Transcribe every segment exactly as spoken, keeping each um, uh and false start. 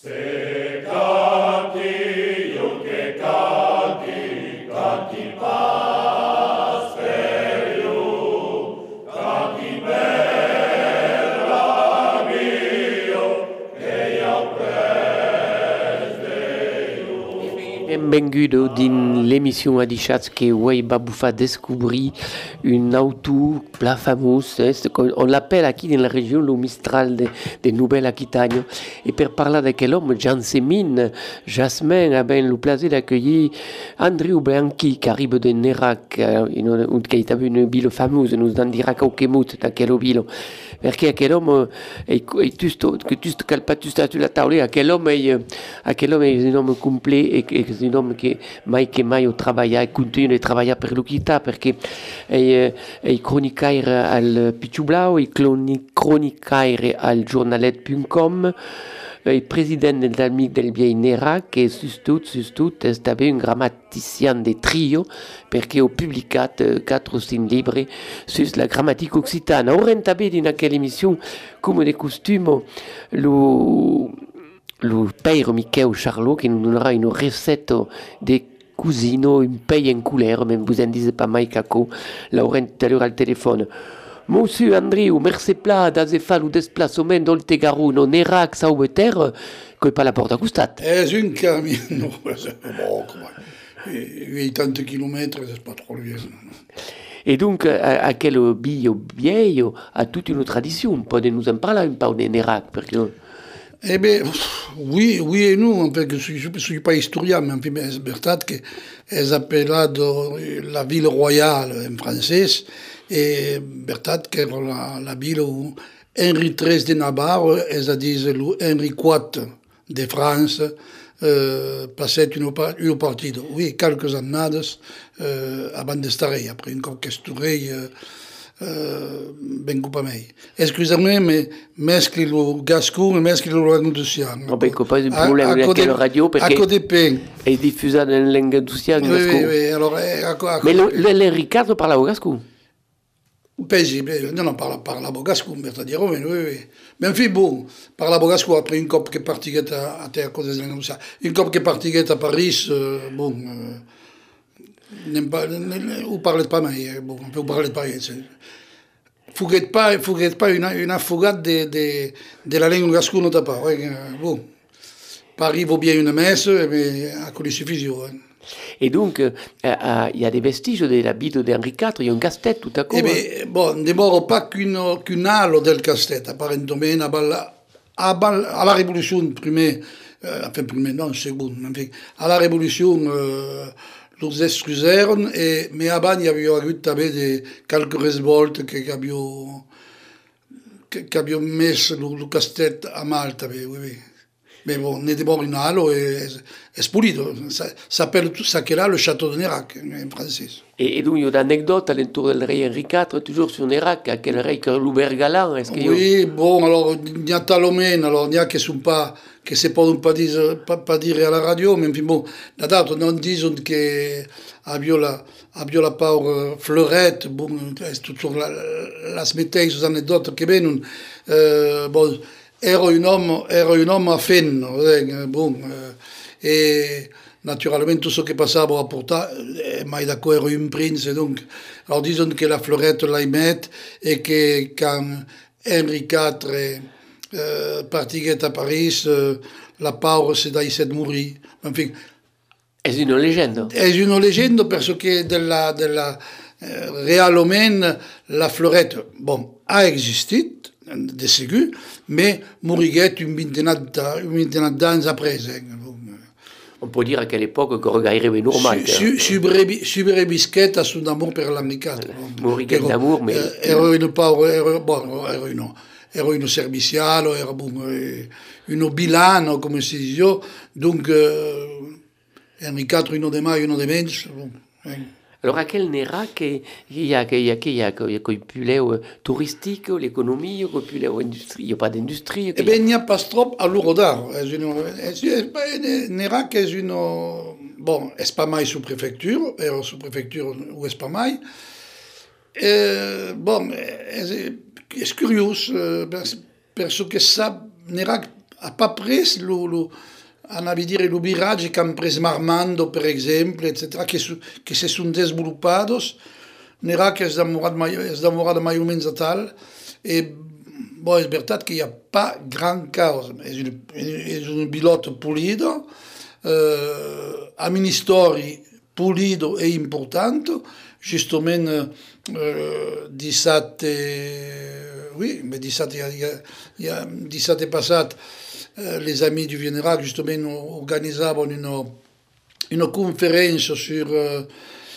Benvenuto dans l'émission Adichatz que ouais Baboufa découvrir une auto la fameuse, on l'appelle ici dans la région le Mistral de, de Nouvelle-Aquitaine. Et pour parler de quel homme, Jean Sémine, Jasmin a bien le plaisir d'accueillir Andrew Bianchi qui arrive de Nérac, qui a une ville fameuse, nous en dira quelques mots de quel ville. Perché aquel homme è, è giusto che tu calpato sulla tavola, aquel homme è aquel homme è un homme complet e è un homme che mai che mai ho lavorato e continua a lavorare per l'Uquità perché è, è cronicaire al Picciu Blau, è cronicaire al giornalet punto com, è presidente dell'Amic del Biei Nérac e sustut, sustut, è stato un grammaticien de trio perché ho pubblicato quattro o cinque libri sulla grammatica occitana. Ora in in quella emissione, come di costume, lo, lo Peiro Michel Charlot che nous donnera une recette de cuisine, un pays en couleur, mais vous en disiez pas mai caco, Laurent tout à l'heure al téléphone. Monsieur Andrew, merci pla d'aze fa lo desplacement dol Tegarou, non Nérac, Sauveter, que pas la porte à costat. È un cammino, bon, ottanta chilometri, c'est pas trop loin. Et donc, à, à quel bio vieillo a toute une tradition. Peut nous en parler un peu de Nérac, parce que... Eh bien, oui, oui et non, parce que je ne suis pas historien, mais en fait, c'est vrai qu'elles appellent la ville royale en français, et c'est que la, la ville où Henri treize de Navarre, elles disent Henri quatre de France, euh, passait une, une partie. Oui, quelques années euh, avant de stare, après une conquesturée euh, euh, ben coupa mei. Excusez-moi, mais mescli le gascon et mescli le languedocien. Non, ben, pas de problème avec la radio, parce que est diffusé dans la languedocien. Oui, oui, oui, alors... À, à, mais le, le, le Ricardo parle au gascon. Pesi, non, non, parla, parla Bogasco, c'est-à-dire, oui, oui, oui. Mais enfin, bon, parla Bogasco après une cop qui est partie à, à terre, une cop qui est partie à Paris, euh, bon, euh, pas, vous parlez pas mais bon, vous parlez pas, fouguette pas, fouguette pas une, une affogade de, de, de la langue gasco, non pas, ouais, bon, Paris vaut bien une messe, mais à quoi il suffit, hein. Et donc, il euh, euh, y a des vestiges de la bite d'Henri quatre, il y a un casse-tête tout à coup. Eh bien, bon, d'abord, pas qu'une qu'une halo del casse-tête, apparentement, à la Révolution, premier, euh, enfin, premier, non, second, enfin, à la Révolution, euh, los excusèrent, et, mais avant, il y avait eu des, quelques révoltes qui avaient mis le, le casse-tête à Malte, oui, oui. Mais bon, on est d'abord une halo et c'est pulito. Ça s'appelle tout ça qu'est là le château de Nérac, en français. Et, et donc, il y a une anecdote à l'entour du roi Henri quatre, toujours sur Nérac, à quel roi que Loubert Galant, est-ce qu'il y a... Oui, bon, alors, il y a Talomène, alors, il y a qui sont pas, que se peuvent pas dire, pas, pas dire à la radio, mais enfin, bon, la date, on dit que abbia la, abbia la pauvre Fleurette, bon, c'est toujours la, la smettez, les anecdotes qui viennent, euh, bon, Era un homme, era un homme à fin, bon, eh, et naturellement tout ce qui passait à porter, mais d'accord, era un prince, donc, alors disons que la Fleurette l'aimait et que quand Henri quatre euh, partit à Paris, euh, la pauvre s'est d'essayer de mourir. Enfin, c'est une légende. C'est une légende parce que de la, de la euh, réellement, la Fleurette, bon, a existé, de ségur, mais mouriguet une vingtaine d'années après. On peut dire à quelle époque que regardait normal. Subrebisquet à son amour pour l'Américain. Mouriguet d'amour, mais... Era une pauvre, bon, era une, era une serviciale, era bon, une bilano, comme si dit, donc, euh, Henri quatre, une de mai, une de menys, bon, alors, à quel Nérac il y a, il y a, il y a, il y a quoi plus touristique, l'économie, quoi plus l'industrie, il n'y a pas d'industrie. Eh bien, il n'y a pas trop à l'Ourodar. Nérac est une, bon, c'est pas mal sous-préfecture, et sous-préfecture ou c'est pas mal. Bon, c'est curieux, parce que ça, Nérac ha pas pres lo, lo, anavi dire, lo virage che han pres Marmando, per exemple, et cetera, che, su, che se sunt desvolupados. N'era que es demorat, mai, es demorat mai o menys de tal, i bon, és veritat que hi ha pas gran causa. És un, és un pilot pulido, eh, amb una història pulido e importante, justament eh, dissabte, oui, mais dissabte, il y a, il y a, dissabte passat, eh, les amis du Vienerac justament organitzaven una, una conferència sur eh,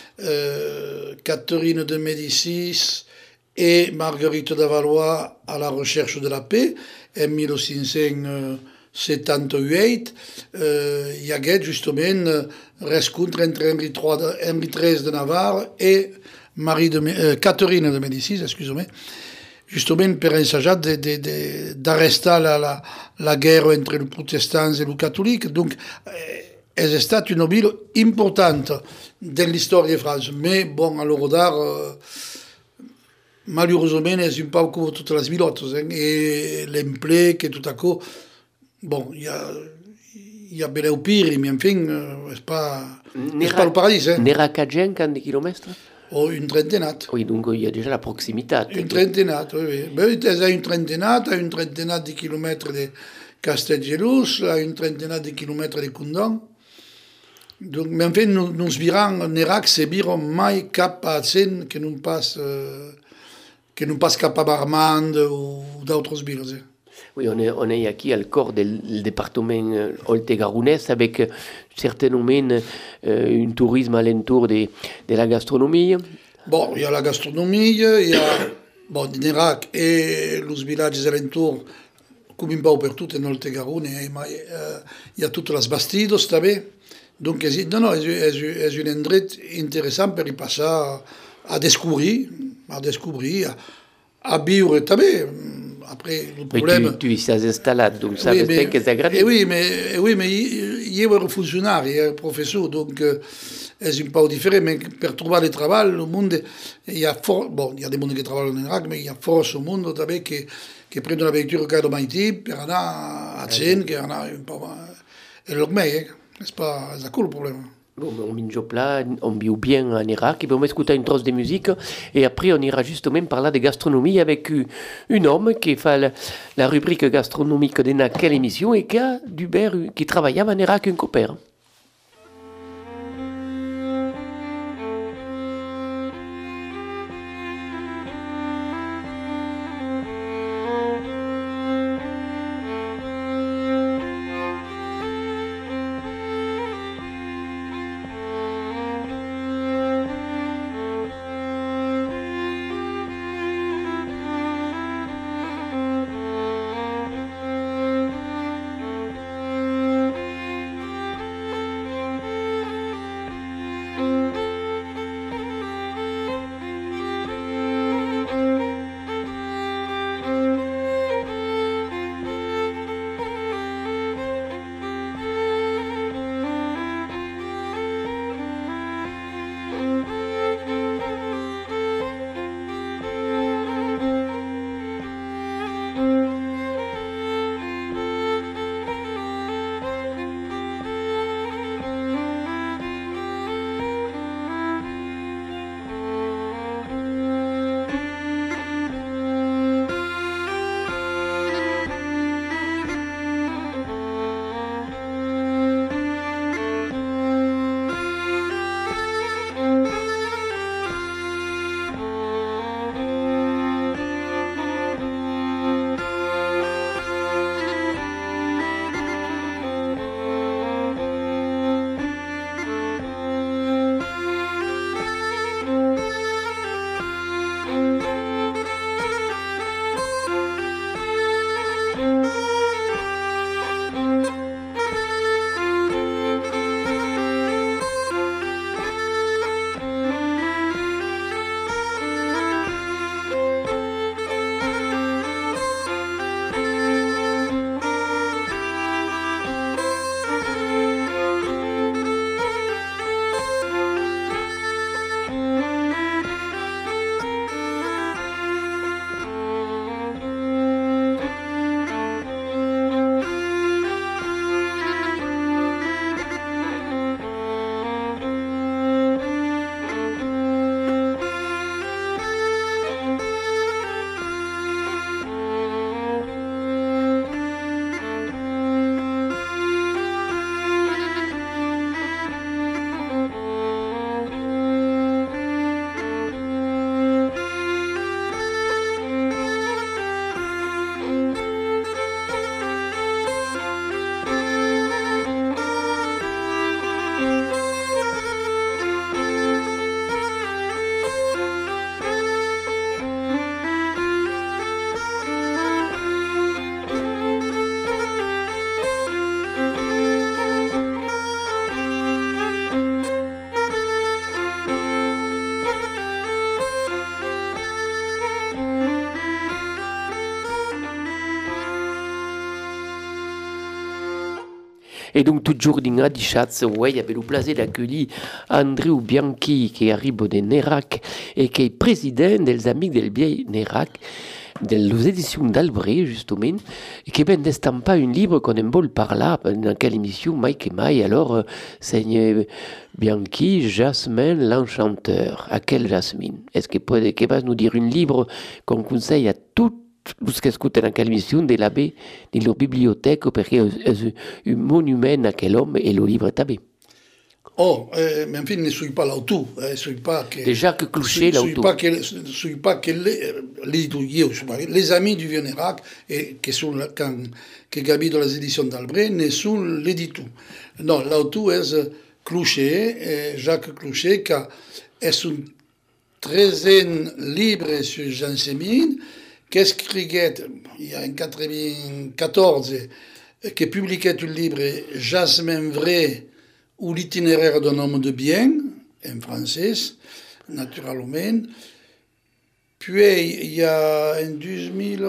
eh, Catherine de Médicis et Marguerite de Valois à la recherche de la paix en mille cinq cents setanta-huit. Euh, hi hagué justament rescontre entre Henri trois de, Henri treize de Navarre et Marie de, euh, Catherine de Médicis, excusez-moi, justement per ensajar d'arrestar la, la, la guerre entre els protestants i els catòlics. Donc, eh, és estat una ville importante de l'història de França. Mais, bon, a l'hora d'ara, eh, malheureusement, és un peu com totes les vilotes. Eh? I l'emploi que tot a coup, bon, hi ha, hi ha beleu pire, mais en fin, eh, és pas, és pas el paradís. Eh? N'era que gent de quilomètres? O une trentaine. Oui, donc il y a déjà la proximité. Une trentaine, oui. oui. Ben, il y a une trentaine, une trentaine de kilomètres de Castellgelous, une trentaine de kilomètres de Condon. Donc, mais en fait, nous, nous virons en Irak, c'est viron mai cap à Sen que nous passe, euh, que nous passe cap à Marmande ou d'autres villes. Eh. Oui, on est, on est ici au corps du département Oltegarounès avec certainement euh, un tourisme alentour de, de la gastronomie. Bon, il y a la gastronomie, il y a bon, en Irak et les villages alentours, comme un peu partout en Oltegaroun, il y a toutes les bastides, també. Donc, non, non, c'est un endroit intéressant pour y passer à, à découvrir, à découvrir, à, à vivre també. Après, le problème... Mais tu, tu s'es installé, donc ça oui, veut dire que c'est agréable. Oui, mais, oui, mais il y a un fonctionnaire, il y a un professeur, donc euh, c'est un peu différent. Mais pour trouver le travail, le monde, il y a fort, bon, il y a des gens qui travaillent en Irak, mais il y a fort ce monde qui, qui prennent la voiture au Maïti pour aller à Tchen, qui en a un peu... Et le mais, c'est pas, c'est cool le problème. Bon, on mange plat, on vit bien en Irak, et puis on va écouter une trosse de musique, et après on ira justement parler de gastronomie avec un homme qui fait la, la rubrique gastronomique de quelle émission, et qui a du beurre, qui travaillait en Irak un copain. Et donc, toujours dans la Chatz, ouais, il y avait le plaisir d'accueillir Andrew Bianchi, qui arrive de Nérac et qui est président des Amis del Vieil Nérac, des éditions d'Albret, justement, et qui ben d'estampar un livre qu'on aime beaucoup par là, dans quelle émission, Mike et Mike. Alors, euh, Seigneur Bianchi, Jasmine l'Enchanteur. À quelle Jasmine? Est-ce que peut que va nous dire un livre qu'on conseille à toutes ce qui écoutent dans quelle émission de l'abbé, de leur bibliothèque, parce que c'est un monument à quel homme et le livre est abbé. Oh, eh, mais en fin ne suis pas l'auto, eh, suis pas que... Déjà que Clouchet l'auto. Suis pas que, suis pas que les, les, les amis du Vieux Nérac, et qui sont là, quand, que Gabi dans les éditions d'Albret, ne sont les du tout. Non, l'auto est Clouchet, Jacques Clouchet, qui est un treizième livre sur Jean Sémine, qui écrivait, il y a en quatre-vingt-quatorze, qui publiait un livre Jasmin vrai, ou l'itinéraire d'un homme de bien, en français, naturellement. Puis, il y a en deux mille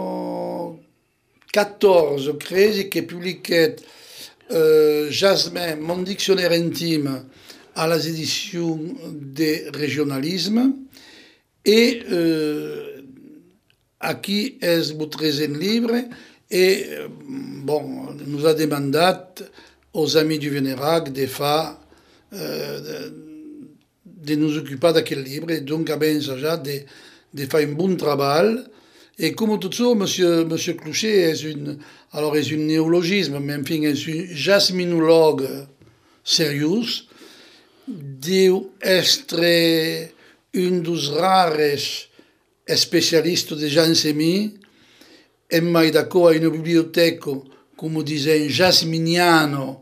quatorze, treize, qui publiait euh, Jasmin, mon dictionnaire intime, à la éditions des régionalismes. Et euh, aquí est le treizième livre. Et, bon, nous a demandé aux amis du Vénérac de faire, euh, de, de nous occuper de quel livre, et donc abbiamo déjà de, de faire un bon travail. Et comme tout ça, monsieur, monsieur Clouchet est une, alors est un néologisme, mais enfin est un jasminologue sérieux, deu être un dos rares spécialistes de Jean Sémine, e mai d'accordo a una biblioteca, come dice, jasminiano,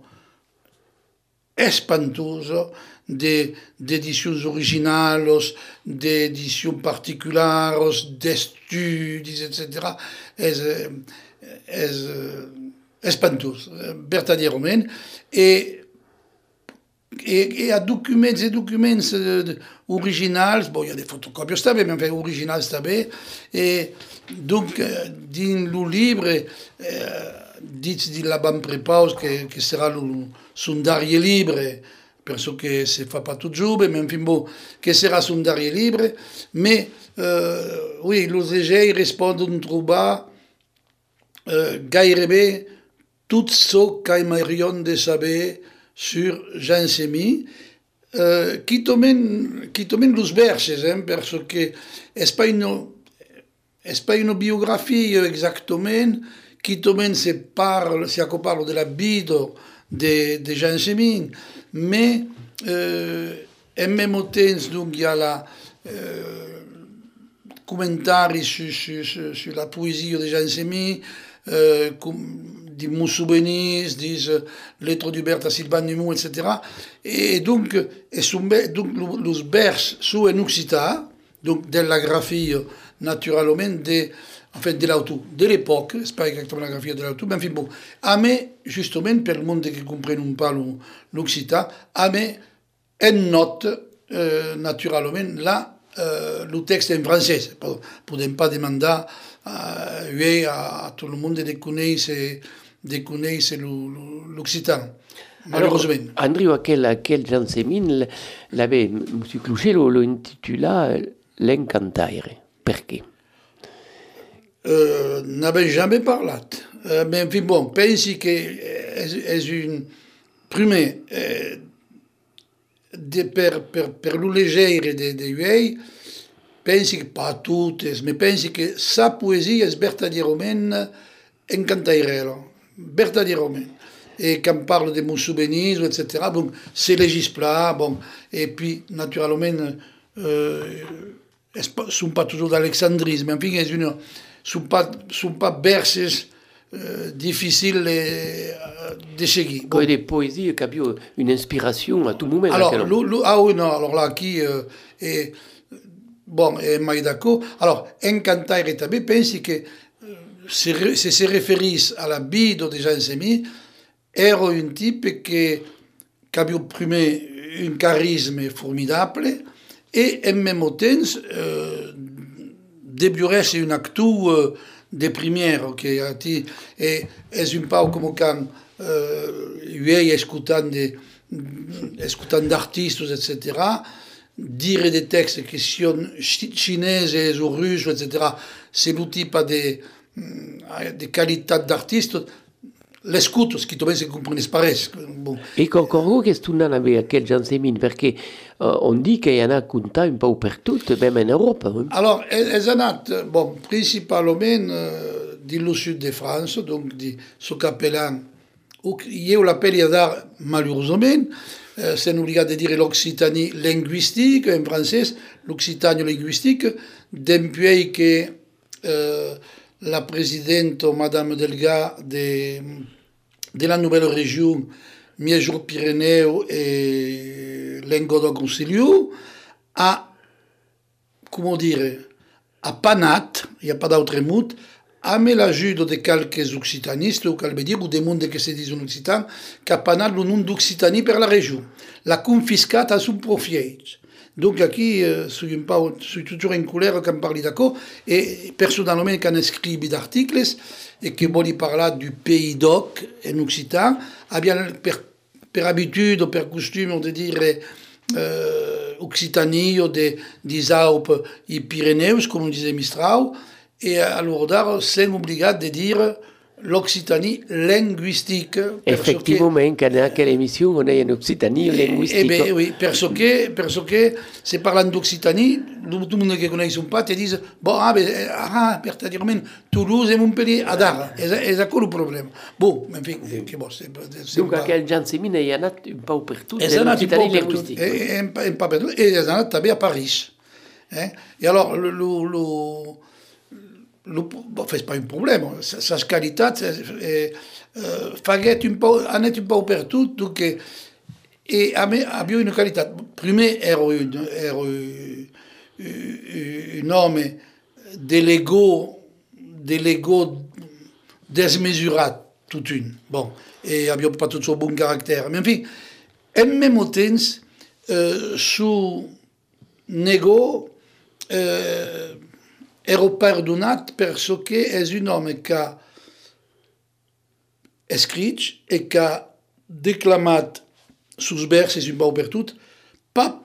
espantoso, de, de ediciones originales, de ediciones particulares, de estudios, etcétera. Es, es espantoso, verdaderamente. E, e, e a documents e documents originals, bon, il y a des photocopies, mais enfin, originals també, et donc, dans le livre, euh, dit de la banque prépaus que, que sera le, son dernier livre, parce que se fa pas tout jour, mais enfin bon, que sera son dernier livre, mais euh, oui, les égets répondent trobar euh, gairebé tout ce qu'aimerions de saber sur Jean Sémine, euh, qui tomben, qui tomben les verses, hein, parce que c'est pas une, c'est pas une biographie exactement, qui tomben se parle, se parle de la vie de, de Jean Sémine, mais euh, en même temps, donc, il y a la euh, commentaires sur, sur, sur, sur la poésie de Jean Sémine, euh, des mots souvenirs, des euh, lettres d'Hubert à Sylvain Numont, et cetera. Et donc, et sont, donc les vers sont en occitan, donc de la graphie naturellement de, en fait, de l'auto, de l'époque, c'est pas exactement la graphie de l'auto, mais enfin bon, à mais, justement, pour le monde qui ne comprenne pas l'occitan, à mais, en note, euh, naturellement, là, euh, le texte en français, pour, pour ne pas demander à, oui, à, à tout le monde de connaître, de connaître l'occitan. Alors, Andrew, à quel, à quel Jean Sémine l'avait, M. Clouchet l'intitula L'Encantaire. Perché? Euh, n'avais jamais parlé. Euh, mais enfin bon, pensi que est une première euh, de per per per le légère de de lui, pensi que pas toutes, mais pensi que sa poésie est verdaderamente encantairera, verdaderamente. Et quand on parle de mon souvenir, et cetera, donc c'est légisplat, bon, et puis naturellement, euh, ne sont pas toujours d'alexandrisme, mais enfin, ils ne sont pas, sont pas verses euh, difficiles euh, de seguir. Bon. Comme des poésies qui ont une inspiration à tout moment. Alors, le, le, ah oui, non, alors là, qui euh, est, bon, est mai d'accord. Alors, Encantaire et Tabé pense que euh, si se référissent à la vie de Jean Sémine, era un type qui, qui avait imprimé un charisme formidable et en même temps euh, déburait une actu euh, de première, ok? E és un pau com quand euh, io escutant de escutant d'artistes, et cetera, dire des textes qui sont chineses ou russes, et cetera, c'est l'outil pas de, de qualité d'artiste, l'escuto, ce qui te si comprende pares. Bon. E concordo che tu non avevi quel Jansemin, perché uh, on dit qu'il y en a compté un peu partout, même en Europe. Hein? Alors, elles en ont, bon, principalement euh, du sud de France, donc de ce qu'appellant, io l'appelle d'art malheureusement, euh, c'est obligé de dire l'occitanie linguistique, en français, l'occitanie linguistique, d'un pays que euh, la présidente, Madame Delga, de, de la nouvelle région, Miège-Pyrénées et Languedoc-Roussillon, a, comment dire, a panat, il n'y a pas d'autre mot, a l'ajout de quelques occitanistes, ou calme dire, ou des mondes qui se disent en occitan, qui a panat le nom d'Occitanie per la région. La confiscate à son profit. Donc, ici, euh, je suis toujours en couleur quand on parle d'accord, et personnellement, quand j'écris des articles, et que je parle du pays d'Oc en occitan, a bien per, per habitude, per costume, de dire euh, Occitanie, ou des, des Alpes et Pyrénées, comme on disait Mistral, et alors, c'est obligé de dire l'Occitanie linguistique. Effectivement, quand il y a quelle émission, on est en Occitanie linguistique. Eh bien, oui, parce que, parce que c'est parlant d'Occitanie, tout le monde qui connaît son pas te dit, bon, ah, ben, ah, pratiquement, Toulouse et Montpellier, Adar, et c'est quoi le problème? Bon, mais enfin, c'est bon, c'est donc, à quel Jansemin, il y en a un peu partout, et en l'Occitanie linguistique. Et pas partout, et il y en a aussi à Paris. Et alors, le... le Le, bon, c'est pas un problème, sa, sa qualité eh, euh, faguet un peu, en est un peu partout, donc, et abbiamo une qualité. Prima ero un, ero un homme de l'ego, de l'ego démesuré, toute une. Bon, et abbiamo pas tout son bon caractère. Mais enfin, en même temps, euh, sous nego, euh, ero perdonat parce que és un homme qui a écrit et qui a déclamat sus verses un peu partout, pas,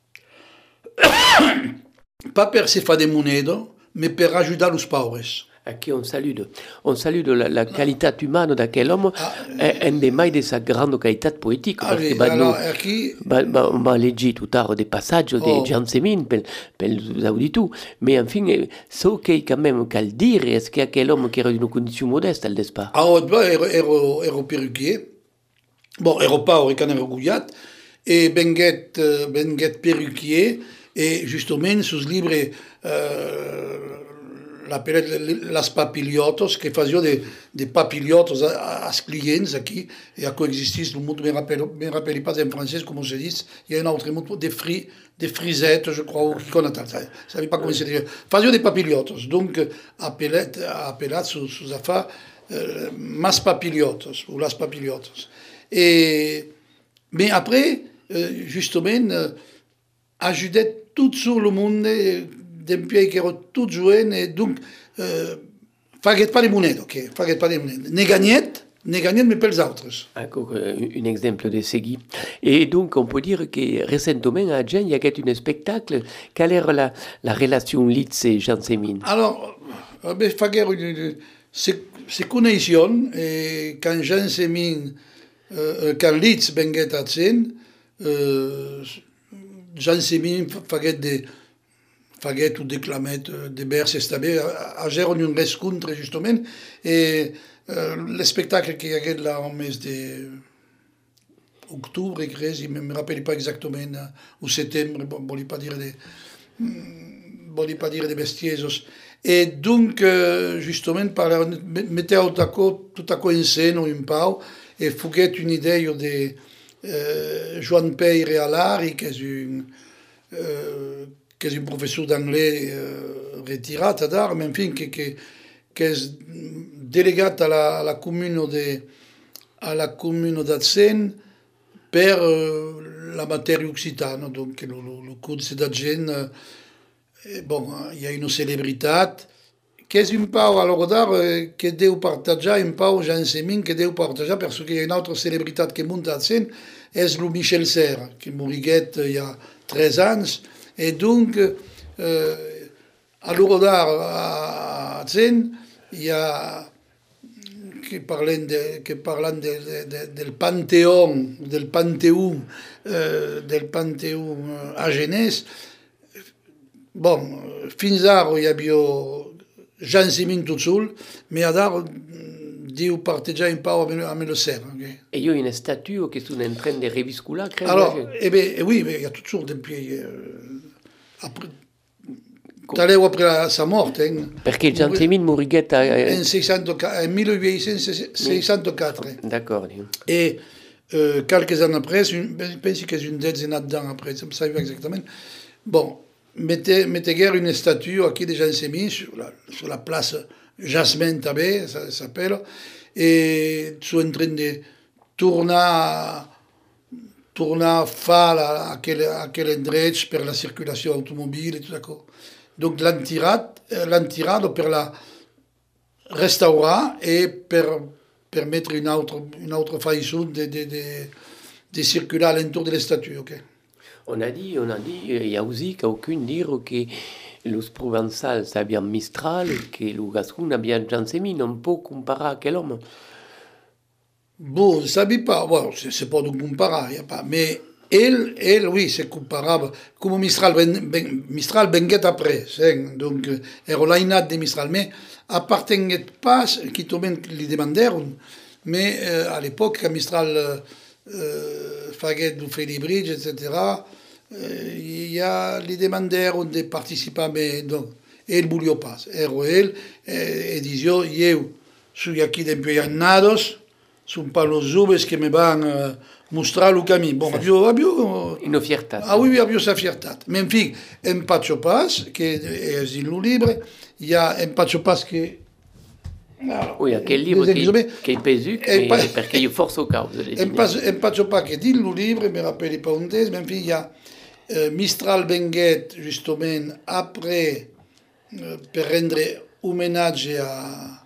pas per se fa de monedo, mais per ajudar los pauvres. À qui on salue, on salue la, la qualité humaine d'aquel homme, ah, un des mailles de sa grande qualité poétique. Ah, parce oui, que bah, alors, nous, qui... bah, bah, on va lire tout à l'heure des passages oh. de Jansemin, per, per l'auditu, mais enfin, ce qui est quand même qu'à le dire, est-ce qu'il y a quel homme qui est dans une condition modeste, al n'est-ce pas? Ah, bah, ero, ero, ero perruquier, bon, ero pauvre quand ero gouillat, et benguet, benguet perruquier, et justement, sus livres, euh, l'appelait las papillotos, que faisaient des, des papillotos à, à clients ici, et à coexister, le mot ne me rappelle, me rappelle pas en français, comment se dit, il y a un autre mot, des, fri, des frisettes, je crois, ou qu'on attend, je ne savais pas comment se dit. Faisaient des papillotos, donc, appelait, appelait sous, sous affaire, euh, mas papillotos, ou las papillotos. Et, mais après, euh, justement, euh, ajoutait tout sur le monde, d'un pays qui era tout jeune, et donc, euh, faguet pas de monnaie, ok, faguet pas de monnaie. Ne gagnet, ne gagnet, mais pels autres. Encore un exemple de Segui. Et donc, on peut dire que récemment, à Agen, il y a un spectacle. Quelle est la, la relation Litz et Jansemin? Alors, ben, faguet, c'est connexion, et quand Jansemin, euh, quand Litz benguet à Agen, euh, Jansemin faguet de faguet ou déclamet des vers estabés à Gère une rencontre justement et euh, le spectacle qu'il y a là en mai de octobre, je ne me rappelle pas exactement, ou septembre, bon, je ne pas dire des je pas dire des bestiesos. Et donc, euh, justement, par mettre tout à coup, tout à coup en scène un peu, et faguet une idée de euh, Joan Peyre à l'art, qui est une euh, qui est un professeur d'anglais euh, retiré d'art, mais enfin, qui, qui, qui est délégué à la, à la commune de à la commune d'Agen per euh, la matière occitane. Donc, le, le, le code c'est d'Agen. Euh, bon, il y a une célébrité che è un po' allora che devo partagiare un po' Jean-Sémin, che devo partagiare perché c'è un'altra celebrità che monta a scena, è lo Michel Serra, che moriguet il y a tre anni, e dunque eh, allora a scena il y a che parlano de, che parlant de, de, del Pantheon, del Pantheon, eh, del Pantheon a Genèse. Bon, fins ara hi havia Jean-Sémin tot sol, mais ara diu partejar un pau amb le Serra. Okay? Et il y a une statue qui est en train de reviscular, crème. Alors, eh bien, oui, il y a toutes sortes de pieds. Euh, après, Taleu après la, sa mort. Hein. Perché Jean-Sémin moriguet a... En, en mille huit cent seixanta-quatre. D'accord. Et euh, quelques années après, je pense que c'est une dizaine d'années après, je ne sais pas exactement. Bon, mettez, mettez guère une statue aquí de Jean-Sémin sur la, sur la place Jasmin també, ça s'appelle, et ils sont en train de tourner, tourner fa à quel, à quel endroit pour la circulation automobile et tout d'accord. Donc l'han tirat, l'han tirat per la restaurar et per permettre une autre, une autre façon de, de, de, de circuler alentour de la statue. Okay? On a dit, on a dit, il y a aussi qu'aucun dire que los provençals habían Mistral et que le Gascon habían Jean-Sémin, on peut comparer à quel homme? Bon, je ne savais pas, bon, c'est pas de comparer, y a pas, mais elle, elle, oui, c'est comparable, comme Mistral, ben, ben, Mistral venguet après, donc, era l'aïnat de Mistral, mais appartenait pas, qui tombent li demandèrent, mais euh, à l'époque, quand Mistral euh, faguet du Félibridge, et cetera, euh, il y a li demandèrent de participer, mais donc, elle ne voulait pas, era elle, et disait, eu, suis aquí d'empeñados, sont pas los joves que me van uh, mostrar le camí. Bon, abbiamo, abbiamo... Una fiertat. Ah oui, oui, abbiamo sa fiertat. Mais en fi, en Pacho Paz, che è in un libro, il y a en Pacho Paz che... Alors, oui, quel livre che, che è pesuc, pa... perché io forse au caos. En, en Pacho Paz che dit le livre, me rappelle pas un des, mais en fi, il y a uh, Mistral venguet, justement, après, uh, per rendre hommage a,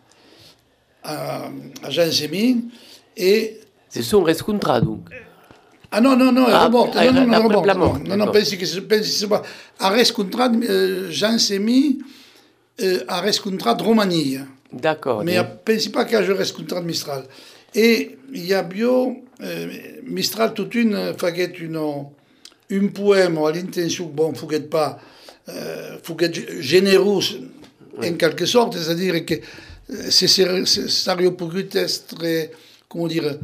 a, a Jean-Sémin, et... C'est son rescontra, donc. Ah non, non, non, ah, era morte. Ah, non, non, non, era morte. Non, non, pensi che pensi pas. A rescontrat euh, Jean-Sémin euh, a rescontrat Romania. D'accord. Mais ne pensi pas que je rescontrat Mistral. Et il y a bio euh, Mistral toute une faguet une un poème à l'intention bon, fouguet pas euh, fouguet généreux oui. En quelque sorte, c'est-à-dire que c'est sérieux pour être comment dire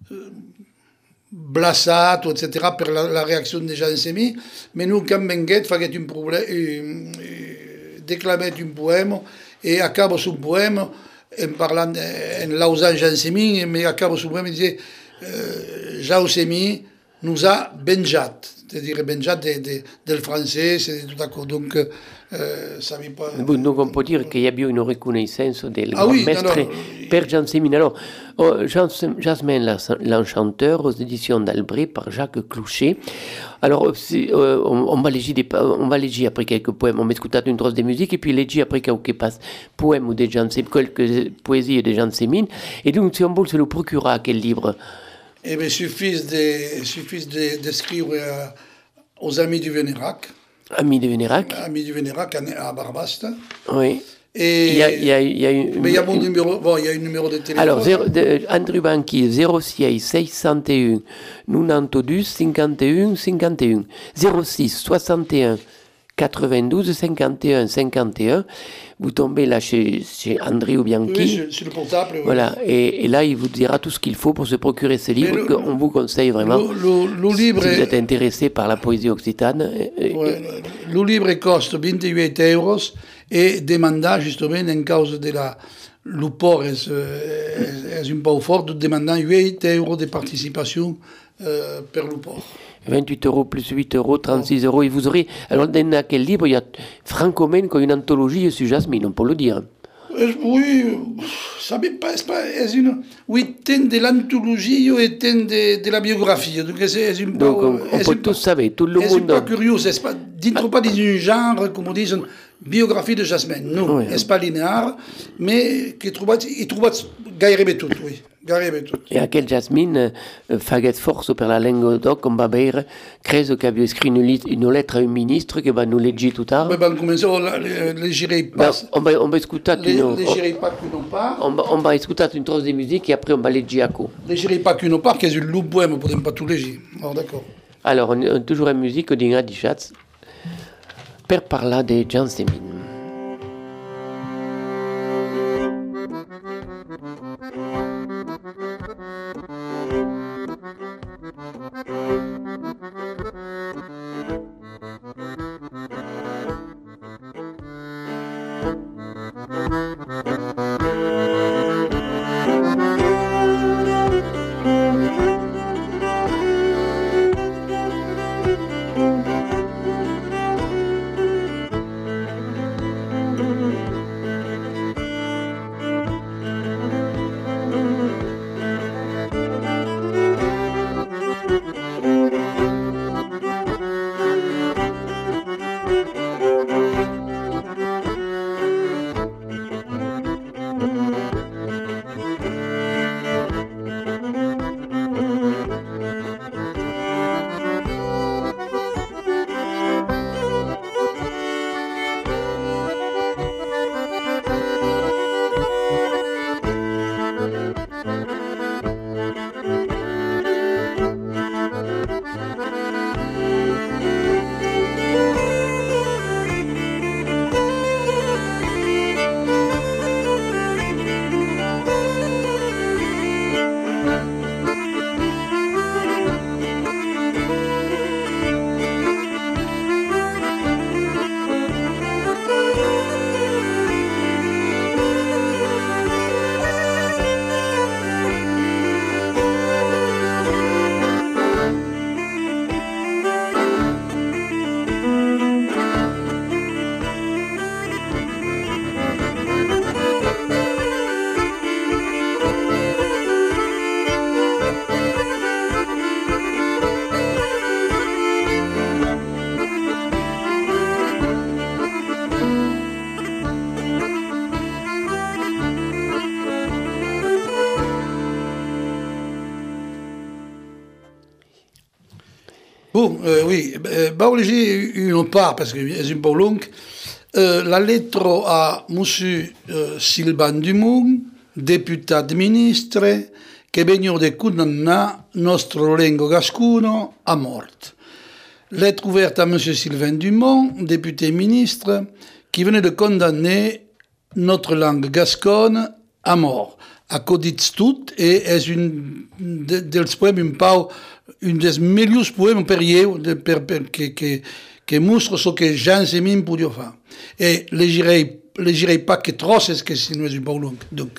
blassato, et cetera, per la, la réaction de Jean-Sémin, mais nous, quand Benguet, faisait un problème, euh, euh, déclamait un poème, et à cabo son poème, en parlant, en lausant Jean-Sémin, mais à cabo son poème, il disait, euh, Jean-Sémin nous a benjat, c'est-à-dire benjat de, de, del français, c'est tout d'accord, donc, euh, ça ne pas... Bon, donc on peut dire qu'il y a bien une reconnaissance del ah, oui, maître non, non, Père Jean-Sémin. Alors, oh, Jasmin l'Enchanteur, aux éditions d'Albret, par Jacques Clouchet. Alors, euh, on, on, va léger des, on va léger après quelques poèmes, on va écouter une trosse de musique, et puis léger après quelques passe poèmes ou des Jean-Sémin, quelques poésies de Jean-Sémin. Et donc, si on veut se le procurer à quel livre? Eh bien, il suffit d'écrire de, euh, aux Amis du Vénérac. Amis du Vénérac. Amis du Vénérac à Barbasta. Oui. Et il y a, il y a, il y a une... Mais il y a mon numéro, bon, il y a un numéro de téléphone. Alors, zéro, de, Andrew Banqui, zéro six soixante et un, quatre-vingt-douze, cinquante et un, cinquante et un, zéro six soixante et un, quatre-vingt-douze, cinquante et un, cinquante et un. Vous tombez là chez, chez Andrew Bianchi. Oui, sur, sur le portable. Voilà, oui. et, et là, il vous dira tout ce qu'il faut pour se procurer ce livre, qu'on vous conseille vraiment. Le, le, le livre si vous êtes intéressé par la poésie occitane. Ouais, le livre coste vingt-huit euros et demanda justement en cause de la... Le port est, est un peu fort, demandant huit euros de participation euh, per le port. vingt-huit euros plus huit euros, trente-six euros. Et vous aurez, alors dans quel livre, il y a Francomen qui a une anthologie sur Jasmin, on peut le dire. Euh, oui, ça me passe pas. C'est une, oui, tant de l'anthologie et tant de, de la biographie. Donc, c'est une Donc on, on peut tout savoir, tout le monde. C'est pas curieux, c'est pas, dites pas dans un genre, comme on dit, biographie de Jasmin, non, oui. n'est pas linéaire, mais qui trouve, il trouve gairebé tout, oui. Gairebé tout. E aquel Jasmine eh, faguet forzo per la lingua doc, com va veire, creso che abbia scritto una, lit- una lettera a un ministro che va nu leggere tutto tard. Poi abbiamo cominciato a leggere pas. On va, on va ascoltare Le, un, leggere pas qui non part. on va, on va ascoltare un trozo di musica e après on va leggere a co. Leggere pas qui non part, che è un loup poème, potremmo pas tout légger. Alors d'accord. Alors, on est toujours en musique d'Inga Dichatz per parlar de Jan Zemin. Bon, euh, oui, euh, bah, j'ai une part, parce que c'est un peu long, euh, la lettre à M. Euh, Sylvain Dumont, député ministre, che veniva de condannare nostro lengo gascuno a morte. Lettre ouverte à M. Sylvain Dumont, député ministre, qui venait de condamner notre langue gasconne à mort. A codit tout et est une de, dels poèmes un pau un des meilleurs poèmes per io de, per, per, que, que, que mostra ce que Jan Zemin podia faire. Et legirei, legirei pas que trosses que sinon est un peu long. Donc,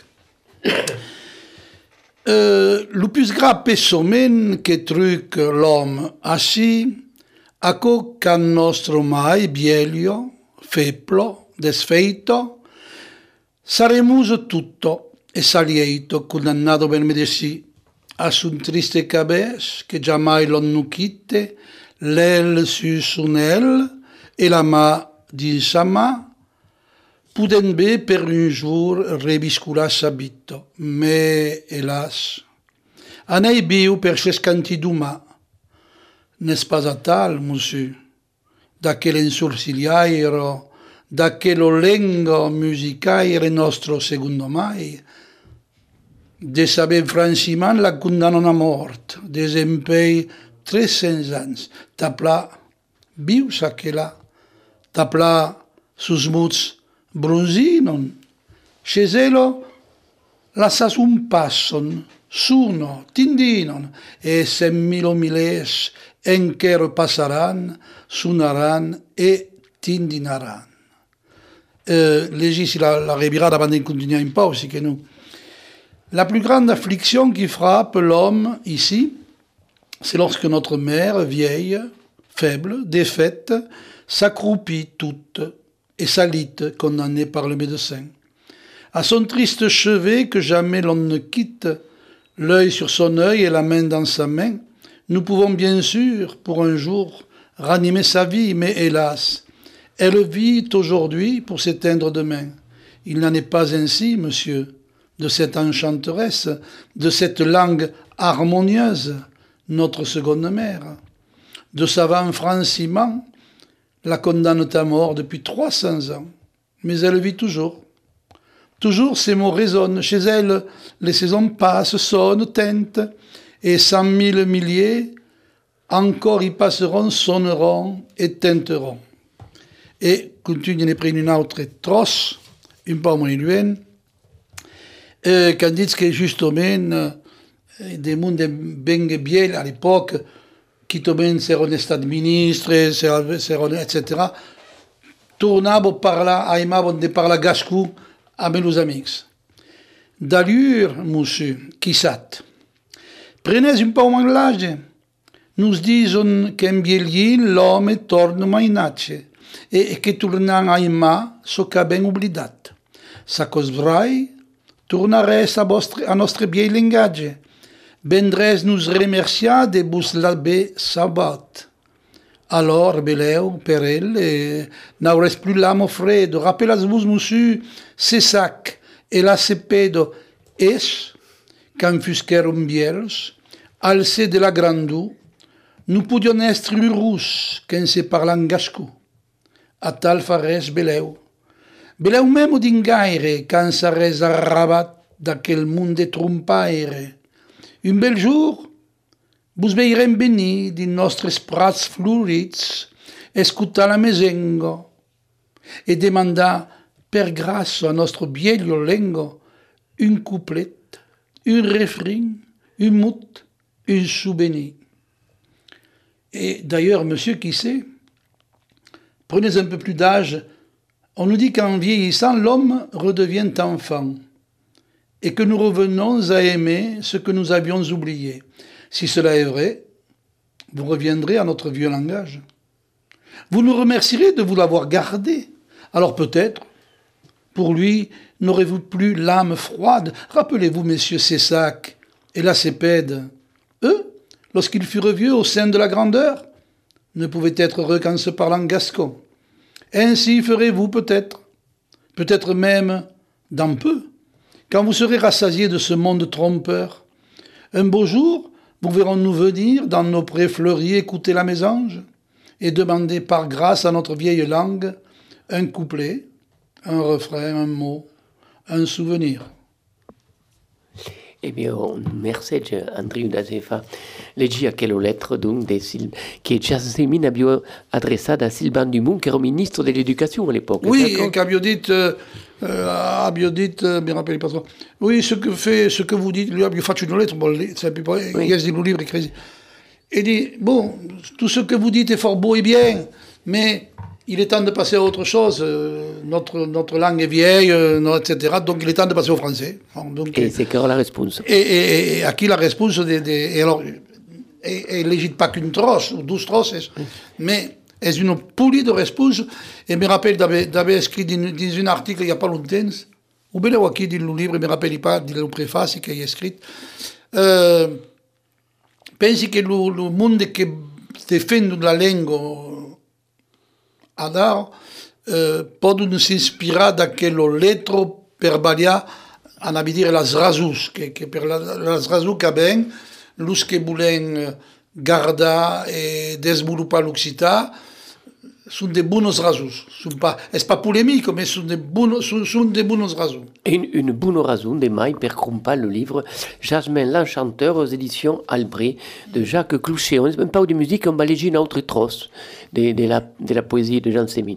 euh, le plus grave pessomen que truc l'homme assi, aco can nostro mai bielio, feplo, desfeito, saremus tutto e salieto condannato per medesì a un triste cabes che giammai l'on quitte, l'el su son el e la ma din sa ma, puden be per un jour rebiscular s'abito, mais hélas, anei biu per scanti d'uma, n'est pas a tal, monsieur, d'aquel insorsiliairo, d'aquel lengo musicaire nostro secondo mai, de saber franciman la condamnon a mort, des empei tres-cents ans, tapla viu s'aquela, tapla sus muts bronzinon, ceselo lasas un passon, suno, tindinon, e semmilo miles enquero passaran, sunaran e tindinaran. Euh, Légis la, la rebirada pendant continuer un peu aussi que nous. La plus grande affliction qui frappe l'homme ici, c'est lorsque notre mère, vieille, faible, défaite, s'accroupit toute et s'alite, condamnée par le médecin. À son triste chevet que jamais l'on ne quitte, l'œil sur son œil et la main dans sa main, nous pouvons bien sûr, pour un jour, ranimer sa vie, mais hélas, Elle vit aujourd'hui pour s'éteindre demain. Il n'en est pas ainsi, monsieur, de cette enchanteresse, de cette langue harmonieuse, notre seconde mère. De savants franciments la condamnent à mort depuis trois cents ans. Mais elle vit toujours. Toujours ces mots résonnent. Chez elle, les saisons passent, sonnent, tintent, et cent mille milliers encore y passeront, sonneront et tinteront. Et continue ne prendre une autre trosse, un peu moins loin, euh, quand dit que justement, des mondes ben biel à l'époque, qui tombent seront estat ministres, seront, et cetera, tournavo parla, aimavo de parla gascou avec nos amis. D'allure, monsieur, qui sat. Prenez un peu moins l'âge. Nous disons qu'un vieilli l'homme torna mai nace e che tornant a ima so che ben oblidat. Sa cos vrai tornares a, vostre, a nostre vieil langage. Vendres nous remercia de bus l'abbé sabat. Alors, beleu, per elle, eh, n'aures plus l'âme freddo. Rappelas-vous, monsieur, c'est sac, et la sepedo es, quand fusquerum biels, alcé de la grandou, nous poudions être rousse, quand se parle en gascou. A tal fares beleu. Beleu même d'ingaire, quand s'ares a rabat d'aquel monde trompaire. Un bel jour, vous veirem venir de nostres prats florits, escutar la mesengo, et demandar per grâce à notre vieil lengo un couplet, un refrain, un mot, un souvenir. Et d'ailleurs, monsieur, qui sait, prenez un peu plus d'âge, on nous dit qu'en vieillissant, l'homme redevient enfant, et que nous revenons à aimer ce que nous avions oublié. Si cela est vrai, vous reviendrez à notre vieux langage. Vous nous remercierez de vous l'avoir gardé. Alors peut-être, pour lui, n'aurez-vous plus l'âme froide. Rappelez-vous, messieurs Cessac et la Cépède. Eux, lorsqu'ils furent vieux au sein de la grandeur, ne pouvaient être heureux qu'en se parlant gascon. Ainsi ferez-vous peut-être, peut-être même dans peu, quand vous serez rassasiés de ce monde trompeur. Un beau jour, vous verrons-nous venir dans nos prés fleuris écouter la mésange et demander par grâce à notre vieille langue un couplet, un refrain, un mot, un souvenir. Eh bien, un message, Andriu da Zefa, leggi aquella lettera dunque Sil- che Jasmine abbiamo adressata a Sylvain Dumont, che era ministre de l'Éducation à l'époque. Oui, et qu'Abio dit, euh, euh, Abio dit, euh, me rappelle pas trop. Oui, ce que fait, ce que vous dites, lui Abio fait une lettre, bon, c'est plus pas, il y a des livres écrits. Et dit, bon, tout ce que vous dites est fort beau et bien, mais il est temps de passer à autre chose. Euh, notre, notre langue est vieille, euh, non, et cetera. Donc il est temps de passer au français. Bon, donc, Et c'est quand la réponse. Et, et, et à qui la réponse des, des, et alors, et, et légit pas qu'une trosse ou douze trosses, mais est une poulie de réponses. Et me rappelle d'avoir écrit dans, dans un article il n'y a pas longtemps, ou bien là, qui dit le livre, me rappelle pas, dit le préface qu'il a écrit. Euh, pense que le, le monde qui défend la langue adar euh, pot nous inspirer d'aquelle lettre per variar en a dire les rasus, que, que per les rasus que ben, los que volen guardar et desenvolupar l'occità, sont de bons rasus. Sont pas, c'est pas polémique, mais sont de bons, sont, sont de bons rasus. Une, une bonne raison de mai per compare le livre Jasmin l'Enchanteur aux éditions Albret de Jacques Clouchet. On ne parle de musique, on va lire une autre trosse de, de, la, de la poésie de Jean Sémine.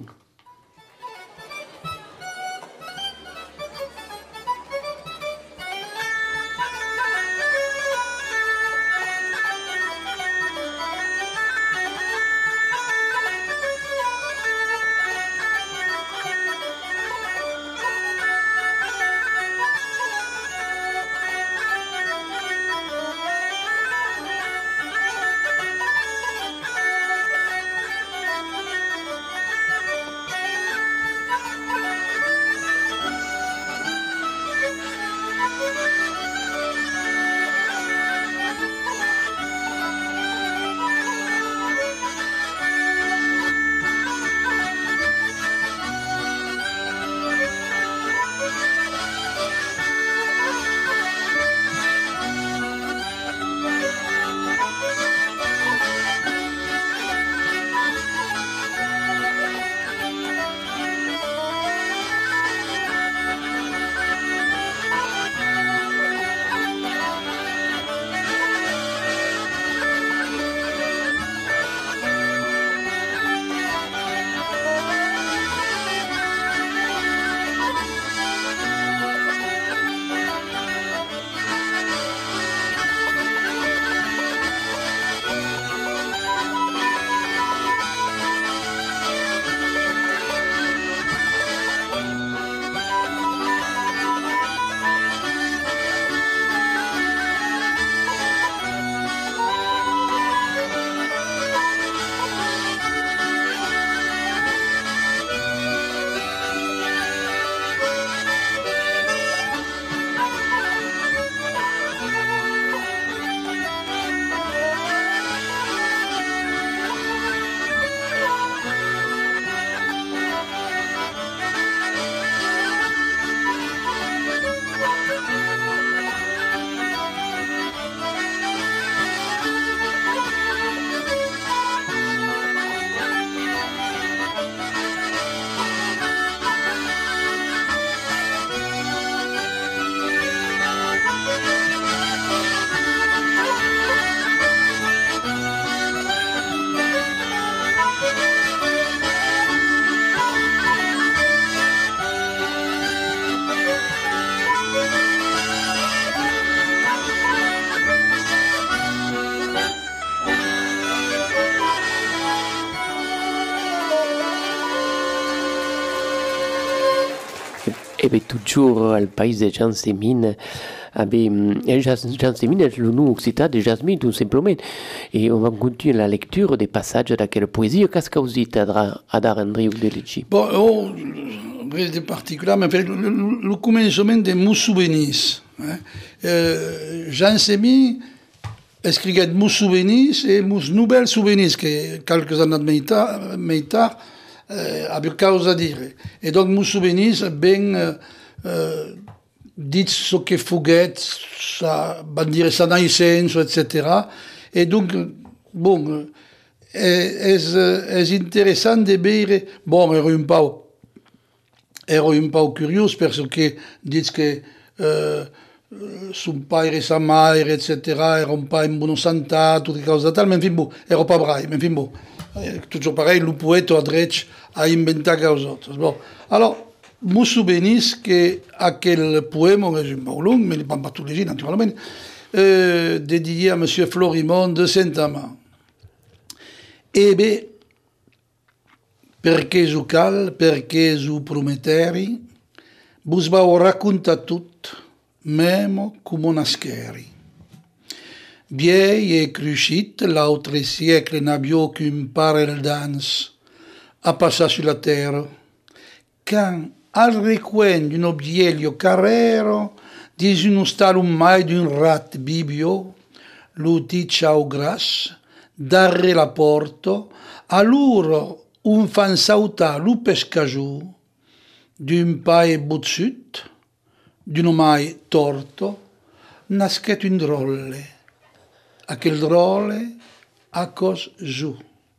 Et bien, toujours au pays de Jean-Sémine, Jean-Sémine est le nom occitan de Jasmine, tout simplement. Et on va continuer la lecture des passages de quelle poésie. Qu'est-ce que vous dites à Darandri ou de Lici? Bon, oh, rien de particulier, mais le, le, le commencement de Mous souvenirs. Hein. Euh, Jean-Sémine écrivait Mous souvenirs et Mous nouvelles souvenirs, que quelques années plus tard, Euh, a causa dire. Et donc, mon souvenir, ben, euh, euh, dit ce que fuguet, sa, van dire, sa naissance, et cetera. Et donc, bon, est, est intéressant de voir, bon, ero un peu, ero un peu curieux, parce que dit que, euh, son père et sa mère, et cetera, erano pas in buona sanità, tutte cose tal, mais enfin bon, ero pas bravi, mais enfin bon. Toujours pareil, le poète a dret a inventar causes. Bon. Alors, me souviens que aquel poème, c'est un peu long, mais il n'est pas tous les jours, naturellement, euh, dédié à M. Florimond de Saint-Amand. Eh bien, perché je cal, perché je prometteri, vous vau racconta tout, même come nasceri. Vieil et cruchit, l'autre siècle n'avions qu'un parel dans a passar sur la terre. Quand, al recuent d'un obieglio carrero, dis uno stallo mai d'un rat bibio, l'uti ciao gras, darre la porto, allora un fan sauta lu pescajù, d'un pae buzzut, d'un mai torto, naschet un drolle. Aquel drole a cos giù.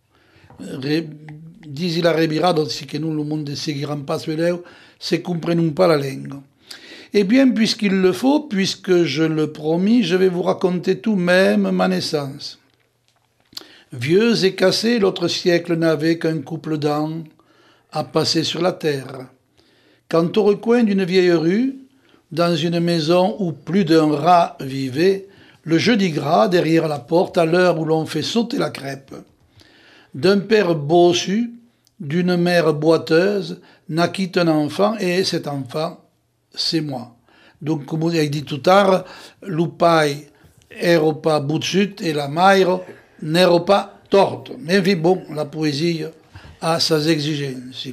Disi la rebirado, si que nous, le monde ne seguira pas celui-là, c'est comprenons pas la langue. Eh bien, puisqu'il le faut, puisque je le promis, je vais vous raconter tout, même ma naissance. Vieux et cassé, l'autre siècle n'avait qu'un couple d'ans à passer sur la terre. Quand au recoin d'une vieille rue, dans une maison où plus d'un rat vivait, le jeudi gras, derrière la porte, à l'heure où l'on fait sauter la crêpe, d'un père bossu, d'une mère boiteuse, naquit un enfant, et cet enfant, c'est moi. Donc, comme on a dit tout à l'heure, le père n'ero pas buzzut et la mère n'ero pas torte. Mais bon, la poésie a ses exigences.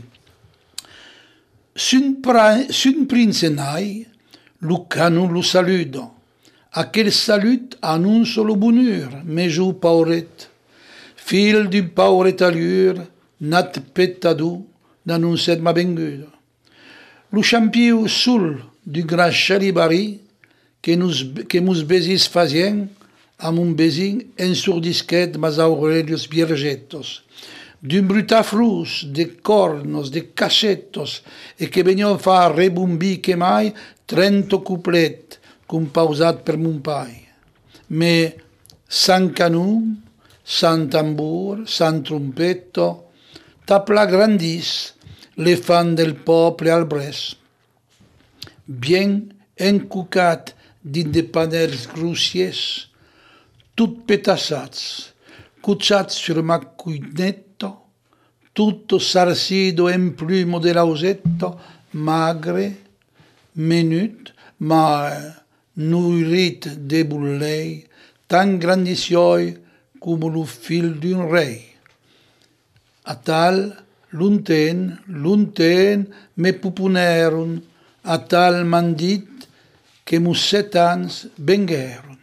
Sun prince nai, le canon le saludo. Aquel salut annonce le bonheur, mais je pauret. Fil du pauret allure, nat petadou, n'annoncet ma benguda. Le champion sul du grand chalibari, que nous, que nous bésis fazien, à mon bésin, ensurdisquet mas aurelios viergetos. D'un brutafrus, de cornos, de cachetos, et que venions fa rebumbi que mai, trento couplet, compausat per mon pai. Mais sans canon, sans tambour, sans trompetto, tapla grandis, les fans del peuple al bres. Bien encucat d'indépendants grossiers, tout pétassats, couchats sur ma cuinetto, tutto sarcido en plumo de lausetto, magre, menut, ma nourrit de bullei, tan grandicioi come lo fil d'un rei. A tal, lunten, lunten, me pupuneron, a tal m'han dit que mus set ans vengueron.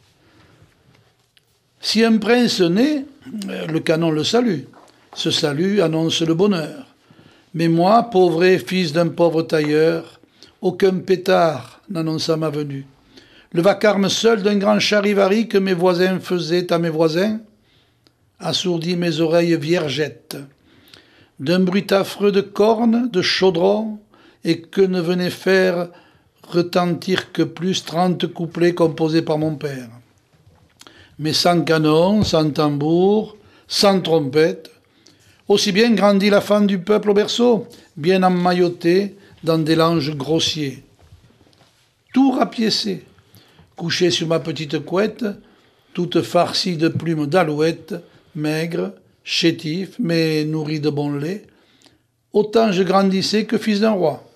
Si un prince naît, le canon le salue. Ce salut annonce le bonheur. Mais moi, pauvre fils d'un pauvre tailleur, aucun pétard n'annonça ma venue. Le vacarme seul d'un grand charivari que mes voisins faisaient à mes voisins assourdit mes oreilles viergettes. D'un bruit affreux de cornes, de chaudrons, et que ne venaient faire retentir que plus trente couplets composés par mon père. Mais sans canon, sans tambour, sans trompette, aussi bien grandit la femme du peuple au berceau, bien emmaillotée dans des langes grossiers. Tout rapiécé, couché sur ma petite couette, toute farcie de plumes d'alouette, maigre, chétif, mais nourri de bon lait, autant je grandissais que fils d'un roi.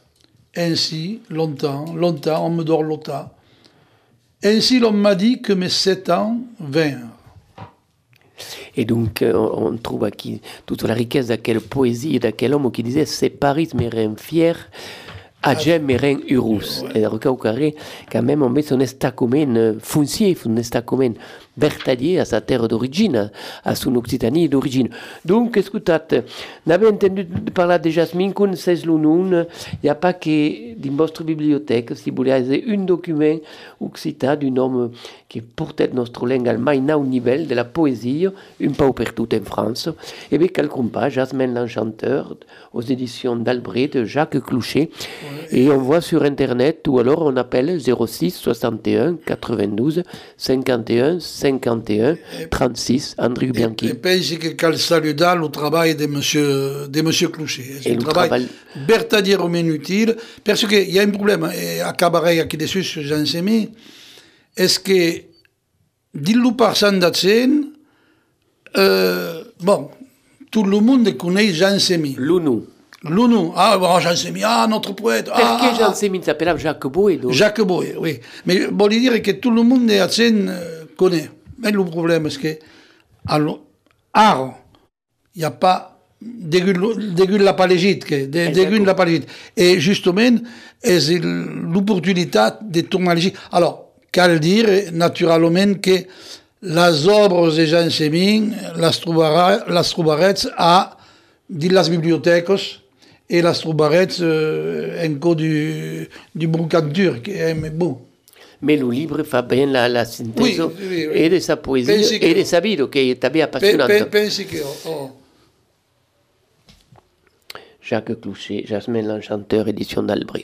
ainsi, longtemps, longtemps, on me dort longtemps. Ainsi l'on m'a dit que mes sept ans vinrent. Et donc, euh, on trouve ici toute la richesse de quelle poésie et de quel homme qui disait « C'est Paris, mes reins fiers, agem mes reins urus ». Et donc, au carré, quand même, on met son estacomen foncier, son estacomen bertalier à sa terre d'origine, à son Occitanie d'origine. Donc, écoutez, on avait entendu parler de Jasmine, qu'on sait il n'y a pas que dans votre bibliothèque, si vous voulez, un document occitan d'un homme qui porte notre langue allemande au niveau de la poésie, un peu partout en France, et bien, quelqu'un pas, Jasmine l'Enchanteur, aux éditions d'Albret, de Jacques Clouchet, et on voit sur Internet, ou alors on appelle zéro six soixante et un quatre-vingt-douze cinquante et un cinquante et un trente-six, André Bianchi. Et pense que cal saluda le travail de monsieur, de monsieur Clouchet. C'est un travail travail... vertadierement utile, parce qu'il y a un problème, et à Cabaret, qui dessus, j'en sais mis, est-ce que, dis-le par Sandatsen, euh, bon, tout le monde connaît Jean Sémy. Lounou. Lounou. Ah, bon, Jean Sémy, ah, notre poète. Parce ah, que Jean ah, Sémy s'appelait Jacques Boé. Donc. Jacques Boé, oui. Mais bon, dire que tout le monde à Seine euh, connaît. Mais le problème, c'est que, alors, art, il n'y a pas d'égun la palégite, d'égun la palégite. Et justement, c'est l'opportunité de tourner l'égypte. Alors, qu'à dire, naturellement, que les œuvres de Jean Sémy, les troubarets à dans les bibliothèques, et les troubarets euh, encore du, du bon canture, qui est bon. Mais le livre fait bien la, la synthèse oui, oui, oui. et de sa poésie pense et de sa vie, qui est bien passionnante. Pense que... Oh. Jacques Clouchet, Jasmine l'Enchanteur, édition d'Albret.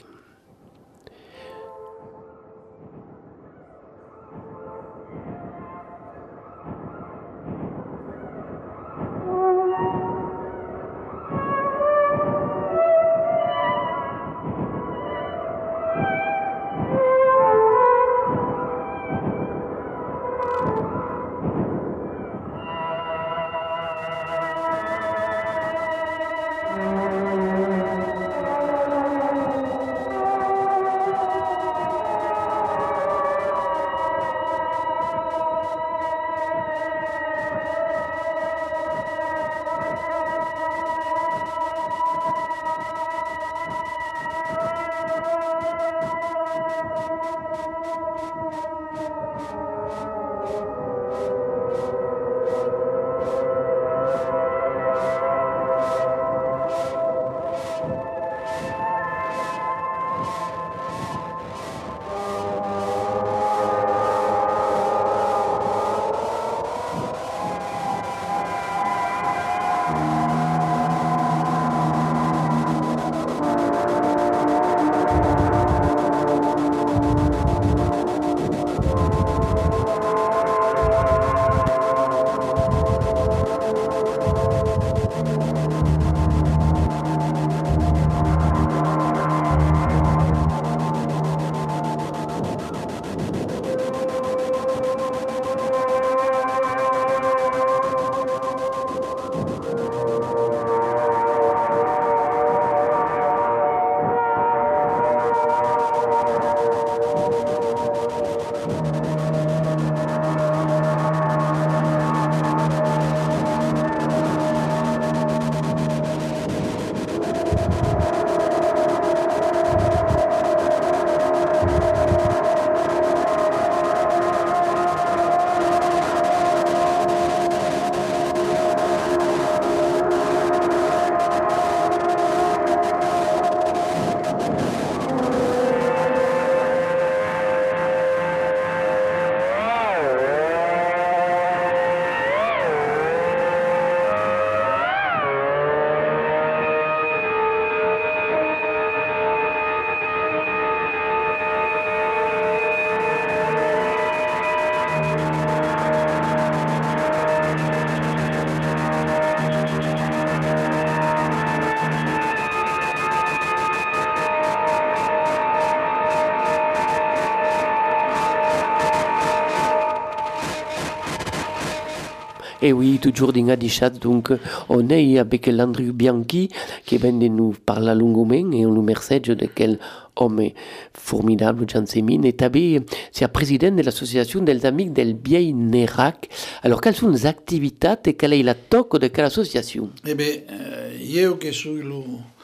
Et oui, toujours dans Adichat, donc on est avec l'Andrew Bianchi qui vient de nous parler longuement et on nous remercie de quel homme formidable, Jean Semin, et tabi, c'est président de l'association des amis del Biei Nerac. Alors, quelles sont les activités et quelle est la toque de quelle association? Eh bien, euh, io che sono le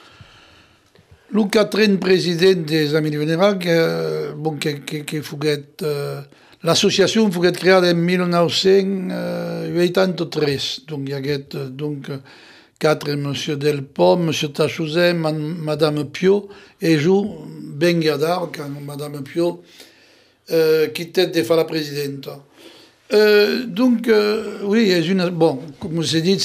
le quatrième président des Amis du Nerac, euh, bon, qui, qui, qui fugait, euh, l'association fut créée en dix-neuf cent quatre-vingt-treize. Donc, il y a donc quatre, M. Delpom, M. Tachouzet, Mme Pio, et je, Ben Gadar, quand Mme Pio euh, quittait de faire la présidente. Euh, donc, euh, oui, c'est une, bon, comme je dit,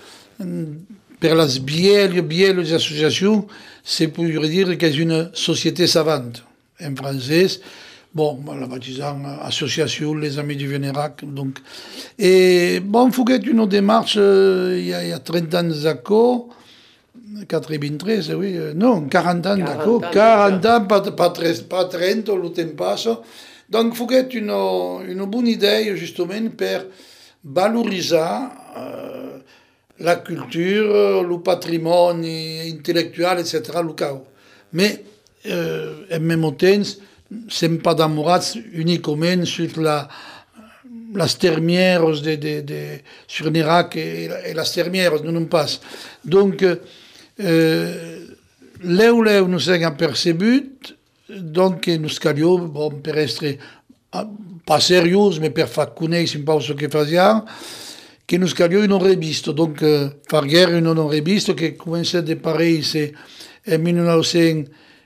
pour les bielles, bielles associations, c'est pour dire que c'est une société savante, en français. Bon, la baptisant association Les Amis du Vénérac. Donc. Et bon, il faut qu'il y ait une démarche, euh, il, y a, il y a trente ans d'accord, quatre-vingt-treize, oui, euh, non, quarante ans d'accord, quarante ans, pas, pas, pas trente, le temps passe. Donc il faut qu'il y ait une, une bonne idée, justement, pour valoriser euh, la culture, le patrimoine intellectuel, et cetera, le cas. Mais, euh, en même temps, c'est pas d'amourats uniquement sur la, las termières de, de, de, sur Nérac et, et las termières, nous nous passe. Donc, euh, là où là où nous sommes aperçus, donc nous scalions, bon, per être pas sérieux, mais per faire connaître un peu ce que faisions, que nous scalions une reviste. Donc, euh, faire guerre une reviste qui commençait de Paris, c'est en dix-neuf cent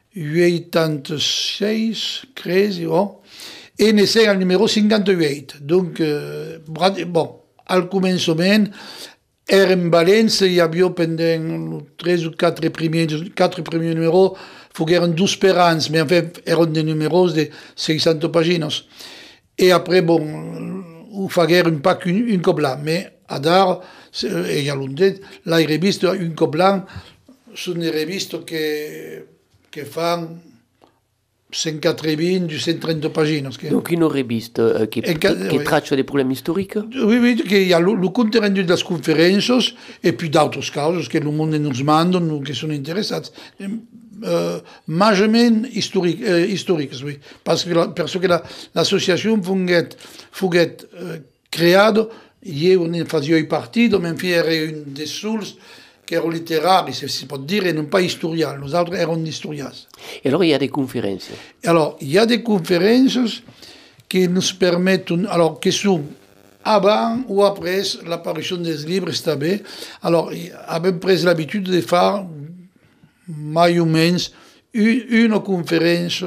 huitanta-seis, crisi, oh, et naissait al numéro cinquanta-huit. Donc, euh, bon, al commencement, era en Valence, il y avait pendant treize ou quatre premiers, quatre premiers numéros, il y avait douze per an, mais en fait, eran des numéros de six cents pages. Et après, bon, il fallait un pack, une, une copla, mais à Dar, et il y a longtemps, la reviste, une copla, sont des revistes qui che fa cent quatre-vingts, cent trenta pagines. Donc une reviste euh, qui, qui, qui oui. trace des problèmes historiques? Oui, oui, il y a le, le compte rendu des conférences et puis d'autres causes que le monde nous demande, qui sont intéressants. Euh, majorment historiques, euh, historiques, oui. Parce que, la, parce que la, l'association fut, fut euh, créée, io ne faisais partie, même si era une des sources qui est littéraire, si si peut dire, et non pas historien. Nous autres érons historiens. Et alors, il y a des conférences. Alors, il y a des conférences qui nous permettent, alors, qui sont avant ou après l'apparition des livres stabés. Alors, avons pris l'habitude de faire, mai ou menys, une, une conférence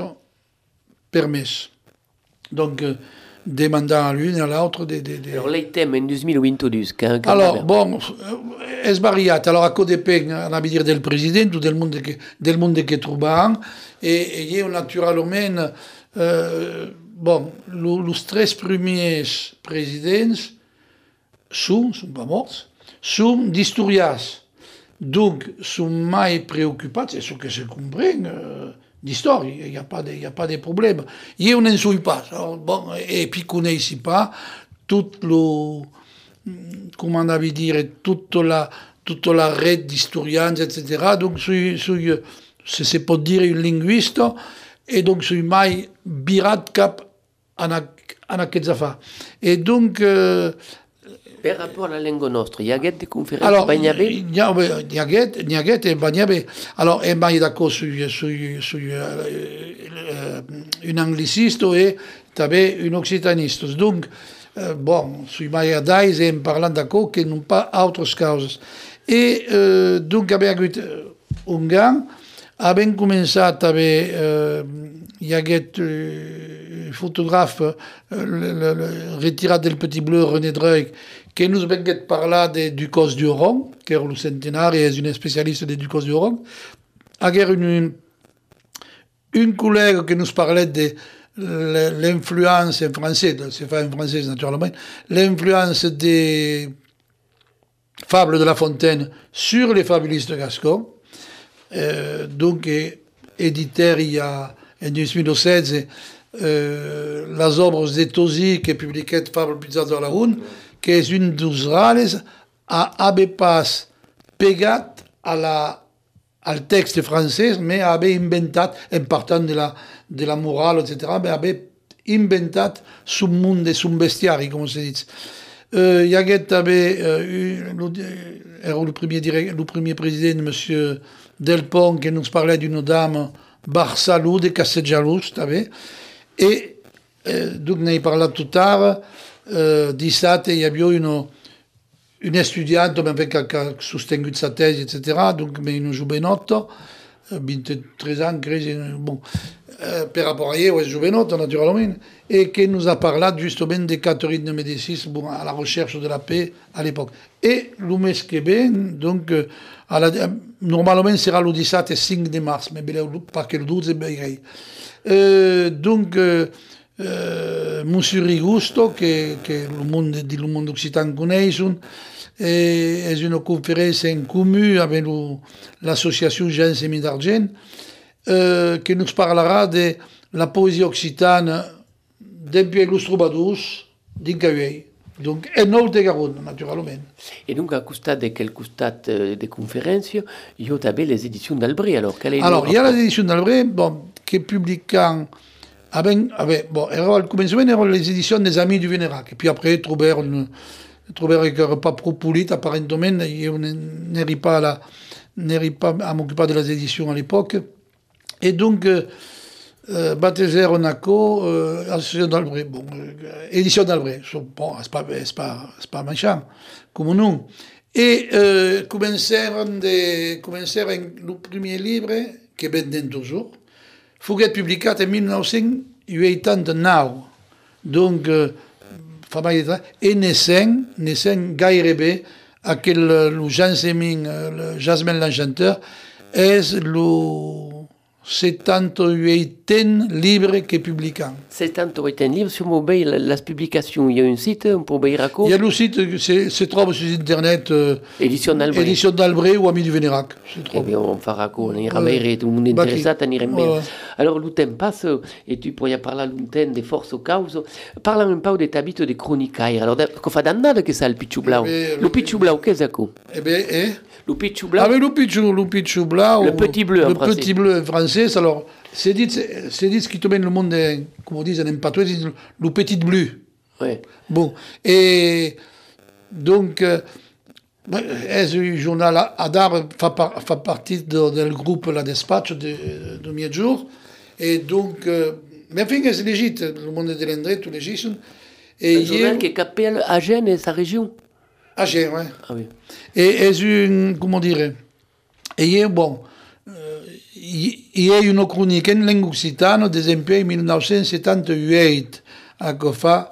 par mes. Donc, euh, demandant à l'une et à l'autre des... De, de... Alors, les thèmes en deux mille vingt-deux, quand, quand alors, bon, è svariato. Alors, a causa depende, on a dire, del presidente, del mondo che, del mondo che troviamo, e, e io, naturalmente, euh, bon, les tres premiers présidents sont, sont pas morts, sont d'historias. Donc, sont mai préoccupés, c'est ce que je comprends, euh, d'histoire, il n'y a, a pas de problème. Io n'en suis pas. Alors, bon, et puis, je ne connais pas tout le... comment on avait dit, toute la, toute la rede d'historiens, et cetera. Donc, je suis, c'est peut dire, un linguiste, et donc, je suis mai virat cap en aquests affaires. Et donc... Euh, per rapport à la langue nostra, il y a des conférences alors, Bagnabe? Il y a des Bagnabe. Alors, je suis d'accord sur, sur, sur euh, un angliciste et un occitaniste. Donc, euh, bon, sur Mayadais, et en parlant d'accord, qui n'ont pas autres causes. Et euh, donc, avec un gars, avons commencé avec, euh, il y a un photographe euh, le, le, le, retiré du Petit Bleu, René Dreuil, qui nous a parlé de Ducos du Rhône, qui est le centenaire et est une spécialiste de Ducos du Rhône. Il y a une, une collègue qui nous parlait de l'influence en français, c'est pas en français naturellement, l'influence des fables de La Fontaine sur les fabulistes gascons. Euh, donc, éditeur il y a en deux mille seize euh, les œuvres de Tosi qui publiait Fables Pizza de la Rune, que és un dels rares a haver pas pegat a la, al text francès, mais a haver inventat, en partant de la, de la moral, et cetera, mais haver inventat son món, son bestiari, com se dit. Uh, hi hagué també, uh, era el primer, direct, el primer president, M. Delpont, que ens parlait d'una dame, Barçalou, de Castelljalús, també, i uh, donc n'he parlat tot ara, uh, dissabte hi havia una, una estudiant que, que ha sostingut sa tesi, et cetera, donc una jovenota, vint-i-tres anys, crec, bon, Uh, per rapport a ella, és jovenota, naturalment, et que nous a parlat justement de Catherine de Médicis, bon, à la recherche de la paix à l'époque. Et le mes que ven, donc, uh, a la, normalment sera le dissabte cinc de mars, mais pas que le douze, ben, uh, donc, uh, uh, Monsieur Rigusto, que, que le monde, le monde occitan coneix, és una conferència en comú avec l'associació Jean Semi d'Argent, Euh, que nous parlera de la poésie occitane depuis les troubadours d'Incahuey. Donc, et non de Garonne, naturellement. Et donc, à costat de quel costat de conférences, il y a aussi les éditions d'Albret. Alors, quelle est alors il y a les éditions d'Albret, bon, qui publient avec, avec, bon, au commencement, eran les éditions des Amis du Vénérac. Et puis après, trouvèrent une, trouvèrent que n'était pas trop polite, apparemment, et on n'était pas à la, n'était pas à m'occuper de les éditions à l'époque. Et donc, euh, euh, baptisé Ronaco, euh, association d'Albret, bon, euh, édition d'Albret, bon, c'est pas, c'est pas, c'est pas méchant, comme nous. Et euh, commencèrent commencèrent le premier livre, que vendent toujours, fut publié en mille neuf cent vuitanta-neuf. Donc, euh, et naissant, naissant gairebé, aquel, le Jean Semin, le Jasmin l'Enchanteur, est le setanta-huitième livre que publiquant. setanta-huitième livre sur mobile, la publication. Il y a un site, on peut ouvrir à quoi? Il y a le site, se, se trouve sur Internet. Euh, édition d'Albret. Édition d'Albret ou Amis du Vénérac. Eh bien, on fera quoi? On ira bien, tout le monde intéressé, on ira bien. Alors, le temps passe, et tu pourrais parler longtemps des forces aux causes. Parlons un peu de ta bite de chroniquaire. Alors, qu'on fait d'annade que ça, le Pichou Blau? Le Pichou Blau, qu'est-ce que c'est? Eh bien, eh? Le Pichou Blau? Ah, mais le Pichou, le Pichou Blau. Le petit bleu en le français. Le petit bleu en français, alors, c'est dit, c'est dit ce qui te mène le monde, comme on dit, en patois, le petit bleu. Oui. Bon, et donc, euh, le journal Adar fait partie du groupe La Dispatch de, de mi-jour, et donc, euh, mais enfin, c'est légitime, le monde de l'Indre, tout légitime. Un journal qui s'appelle Agen et sa région. Agen, oui. Ah oui. Et c'est une, comment dire, et bon, il y a une chronique en langue occitane des M P en mille neuf cent soixante-dix-huit, à Kofa,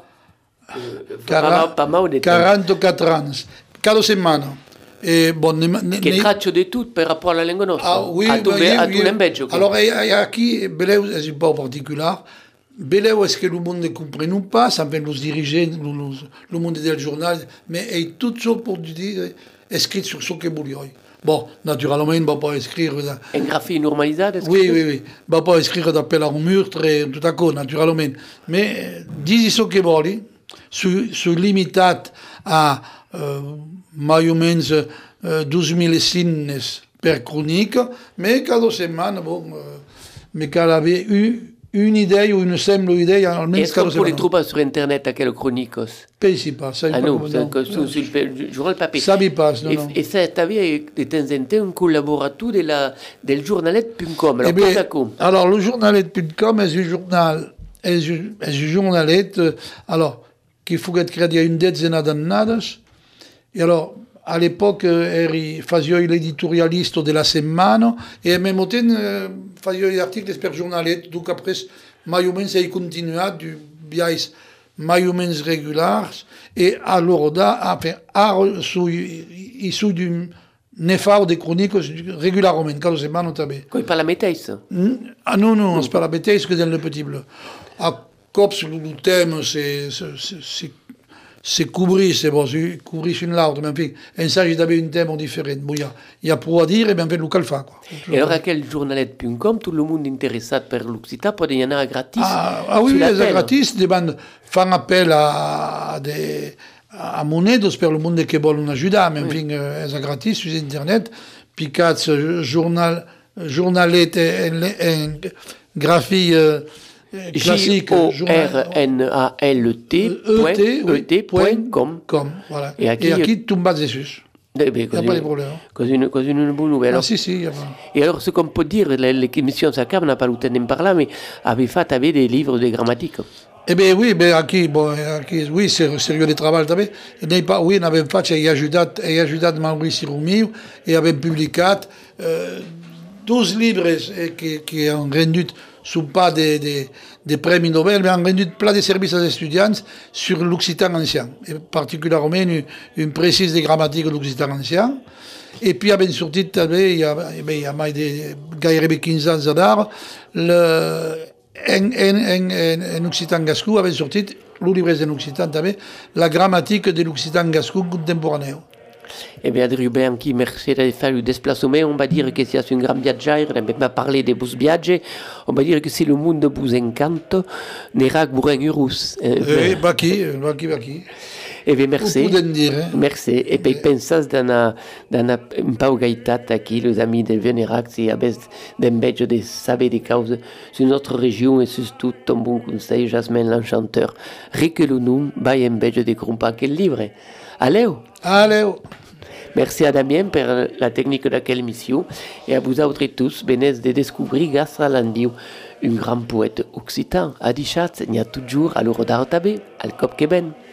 quarante-quatre ans, quatre semaines. Et bon, che traccio di tutto per rapport alla lingua nostra. Ah, oui, a tu, oui, a oui. tu l'embedge. Alors, ici, Beleu, c'est un peu particulier. Beleu, est-ce que le monde ne comprend ou pas? Ça fait nous diriger, le, le monde du journal, mais est tout ça pour dire, écrit sur ce que vous voulez. Bon, naturellement, il ne va pas écrire... En graphie normalisée? Oui, oui, oui. Il ne va pas écrire d'appel à un meurtre, tout à coup, naturellement. Mais, dis ce que vous voulez, se limite à euh, plus ou moins euh, douze mille signes per chronique, mais cada semaine, bon, euh, mais qu'elle avait eu une idée ou une simple idée, almeno cada semaine. Est-ce qu'on peut les trouver sur Internet à quelle chronique? Pensi pas, ça ah pas non, non. C'est sur, sur le journal papier. Ça m'y passe, non, et, non. Et ça, tu avais de temps en temps un collaborateur de la, del journalet point com. Alors, eh bien, ça, alors, le journalet point com est un journal, est un, est un journalet, alors, qui faut être créé il y a une dizaine d'années. Et alors, à l'époque, il faisait l'éditorialiste de la semaine, et en même temps, il faisait des articles per journalet. Donc après, plus ou moins, il continue du biais plus ou moins régulier, et alors, enfin, issu d'une effort de chroniques régulièrement, cada semaine, també. Quoi, pas la métaise? Ah non, non, c'est pas la métaise que dans le petit bleu. À Cops, le thème, c'est... c'est couvrir, c'est bon, c'est couvrir une l'autre, mais enfin, il s'agit d'avoir un thème différent. Bon, il y a, il y a pour à dire, et bien, fait, le calfa, quoi. Et alors, à quel journalet point com, tout le monde intéressé par l'Occitan peut y en avoir gratis? Ah, ah oui, les gratis, des bandes font appel à des, a monedos per il mondo che vuole aiutare, ma infine è gratis su internet, picazzo giornal, giornalette e, e grafie classique. J O R N A L T point com. Voilà. E qui, qui tu me bases dessus. Il n'y a pas de problème. C'est une, une bonne nouvelle. Ah, si, si, y a pas. Et alors, ce qu'on peut dire, l'émission Sakab, on n'a pas le temps d'en parler, mais avait fait avait des livres de grammatique. Eh bien oui, ben, aquí, bon, aquí, oui, c'est sérieux de travail també. Pas, oui, on avait fait, et ajudat, et ajudat Maurici Rumiu, et avait publié euh, douze livres qui, qui ont rendu, sous pas des, des, des prix Nobel, mais ont rendu plein de services aux étudiants sur l'occitan ancien, et particulièrement une, une précise de grammatique de l'occitan ancien. Et puis, il y sorti, il y a, il y a gairebé quinze ans d'art, le En, en, en, en occitan gascú avait sorti, le livre en occitan també, la grammatique de l'occitan gascú contemporaneu. Eh bien, Adriu Bianchi, merci de faire le déplacement. On va dire que c'est un grand viaggiaire, on va parler de vos viages. On va dire que si le monde vous encante, n'ira que vous un urus. Eh, baki, baki, baki. Eh bien, merci. Dire, eh? Merci. Et puis, pensez dans un peu gaitat aquí, les amis de Vénérac, si avez d'embêche de savoir des causes sur notre région et surtout ton bon conseil, Jasmine l'enchanteur. Reculons-nous, by embêche de grumpa quel livre. Allez. Allez. Merci à Damien pour la technique de laquelle émission et à vous autres tous, bénès de découvrir Gastra Landiu, un grand poète occitan. À Dichat, il y a toujours à l'Eurodartabé, al Cop Queben.